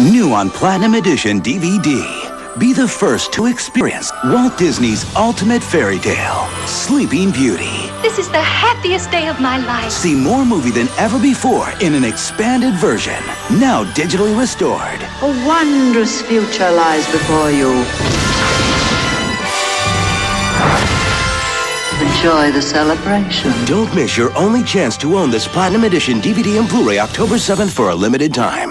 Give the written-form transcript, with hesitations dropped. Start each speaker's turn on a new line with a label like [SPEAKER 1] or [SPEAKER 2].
[SPEAKER 1] New on Platinum Edition DVD. Be the first to experience Walt Disney's ultimate fairy tale, Sleeping Beauty.
[SPEAKER 2] This is the happiest day of my life.
[SPEAKER 1] See more movie than ever before in an expanded version, now digitally restored.
[SPEAKER 3] A wondrous future lies before you. Enjoy the celebration.
[SPEAKER 1] Don't miss your only chance to own this Platinum Edition DVD and Blu-ray October 7th for a limited time.